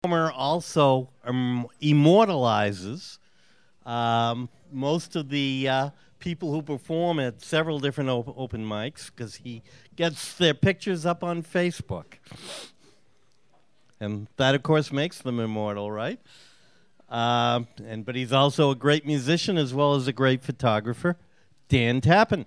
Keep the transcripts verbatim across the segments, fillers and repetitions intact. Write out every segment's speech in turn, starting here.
performer also um, immortalizes um, most of the uh, people who perform at several different op- open mics because he gets their pictures up on Facebook. And that, of course, makes them immortal, right? Uh, and but he's also a great musician as well as a great photographer, Dan Tappan.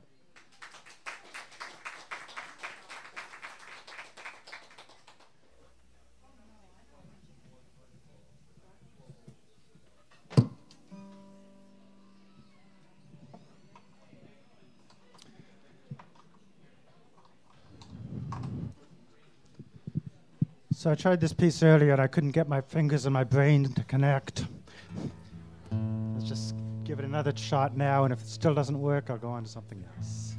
So I tried this piece earlier and I couldn't get my fingers and my brain to connect. Let's just give it another shot now, and if it still doesn't work, I'll go on to something else.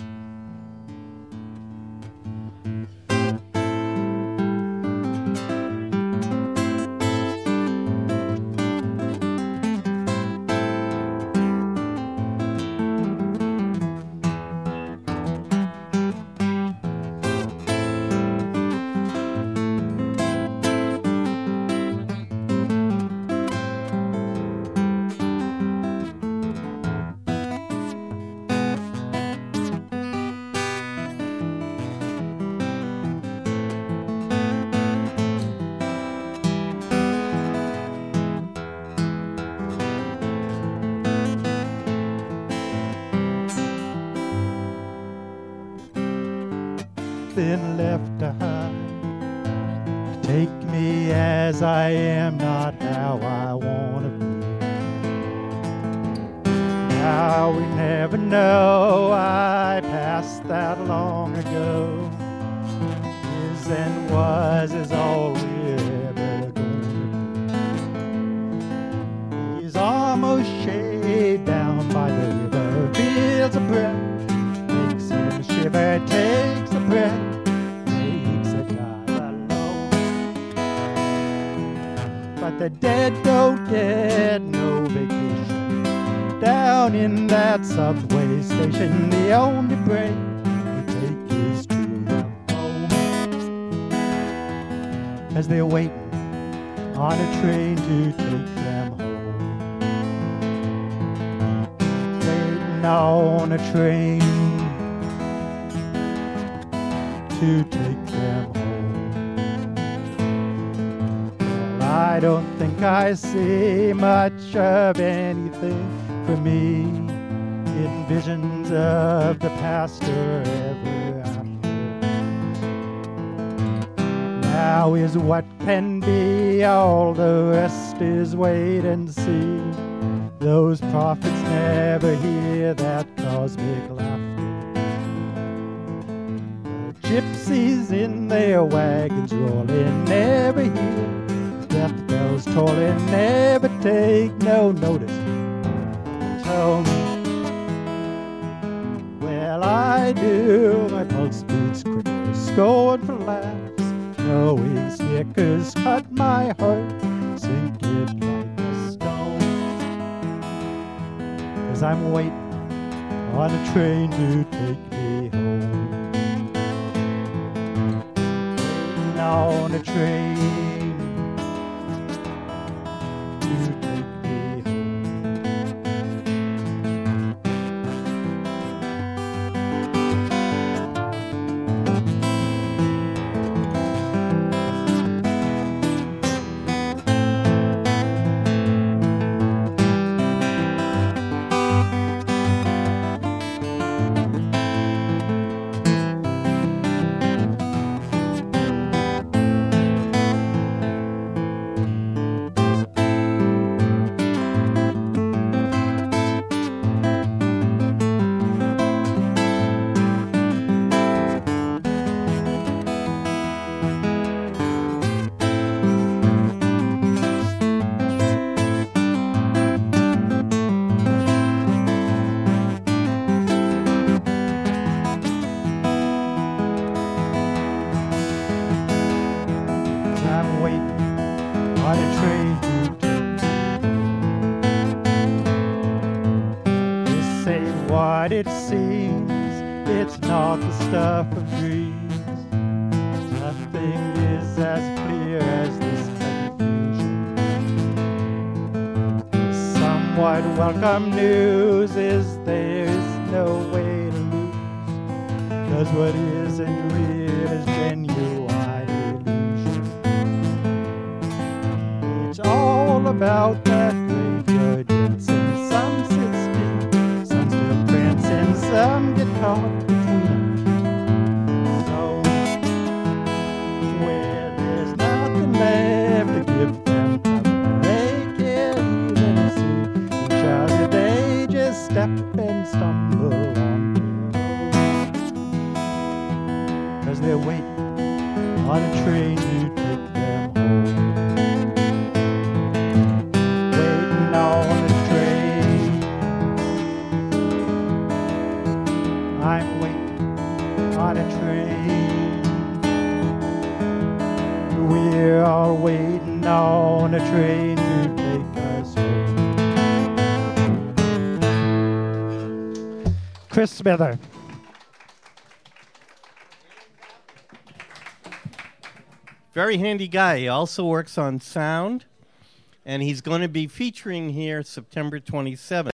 Been left behind. Take me as I am, not how I want to be. Now we never know, I passed that long ago. Is and was is all we're ever going to be. He's almost shaved down by the river, feels a breath, makes him shiver, takes a breath. But the dead don't get no vacation. Down in that subway station, the only break they take is to have home. As they're waiting on a train to take them home. Waiting on a train to take them home. I don't think I see much of anything for me in visions of the past or ever after. Now is what can be, all the rest is wait and see. Those prophets never hear that cosmic laughter. The gypsies in their wagons rolling never hear. Death bells tolling, never take no notice. Tell me, well I do. My pulse beats quicker, scoring for laughs. Knowing Snickers cut my heart, sink it like a stone. As I'm waiting on a train to take me home. Waiting on a train. What it seems, it's not the stuff of dreams. Nothing is as clear as this confusion. What welcome news is there's no way to lose, 'cause what isn't real is genuine illusion. It's all about that graveyard dancing. Some sit still, some still prancing, some get caught between. So where there's nothing left to give them cover, they can't even see each other. They just step and stumble on their own, 'cause they're waiting on a train to take them home. Waiting on a train. I'm waiting on a train. We're all waiting on a train to take us home. Chris Smither. Very handy guy. He also works on sound, and he's going to be featuring here September twenty-seventh.